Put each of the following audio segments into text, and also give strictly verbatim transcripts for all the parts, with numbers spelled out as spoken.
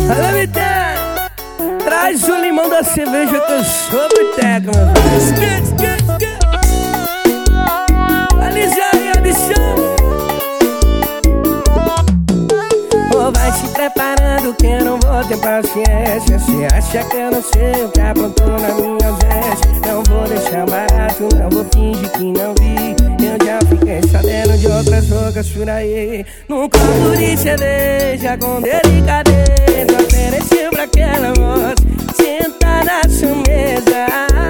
Alô, Viteco, traz o limão da cerveja que eu sou Viteco, meu velho. Alisaria de chão. Oh, vai se preparando que eu não vou ter paciência. Cê acha que eu não sei o que aprontou na minha ausência? Não vou deixar barato, não vou fingir que não vi. Eu já fiquei sabendo de outras bocas por aí. Num copo de cerveja com delicadeza, ofereci pra aquela moça sentar na sua mesa.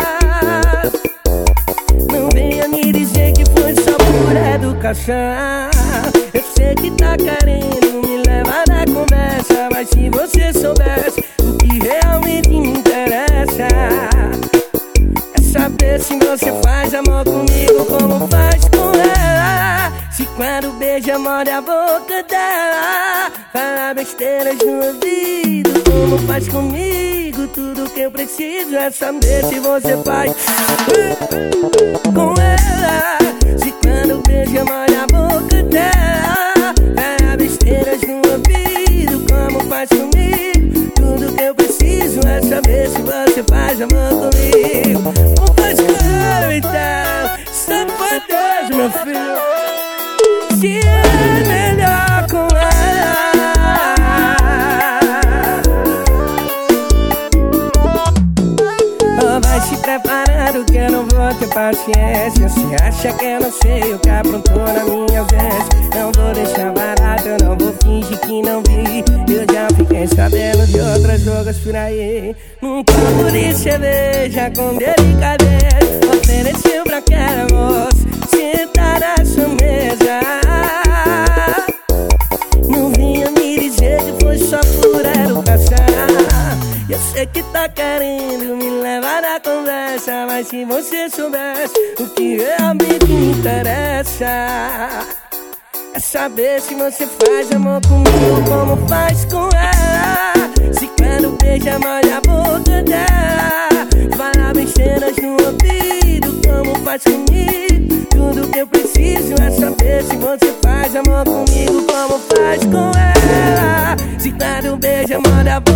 Não venha me dizer que foi só por educação. Eu sei que tá querendo me levar na conversa, mas se você soubesse o que realmente me interessa, é saber se você faz amor comigo como faz com ela. Se quando beija molha a boca dela, fala besteiras no ouvido como faz comigo. Tudo que eu preciso é saber se você faz com ela. Se quando beija molha a boca dela, fala besteiras no ouvido como faz comigo. Tudo que eu preciso é saber se você faz amor comigo. Como faz com ela, então? Safadeza, meu filho. Se é melhor com ela. Oh, vai se preparando que eu não vou ter paciência. Se acha que eu não sei o que aprontou na minha ausência, não vou deixar barato, eu não vou fingir que não vi. Eu já fiquei sabendo de outras jogas por aí. Num copo de cerveja com delicadeza, ofereceu pra aquela moça sentar na sua mesa. Não vinha me dizer que foi só por educação. Eu sei que tá querendo me levar na conversa, mas se você soubesse o que realmente me interessa, é saber se você faz amor comigo como faz com ela. Se quando beija molha a boca dela, fala besteiras no ouvido como faz comigo. Tudo que eu preciso é saber se você faz amor comigo como faz com ela. Se quando beija molha a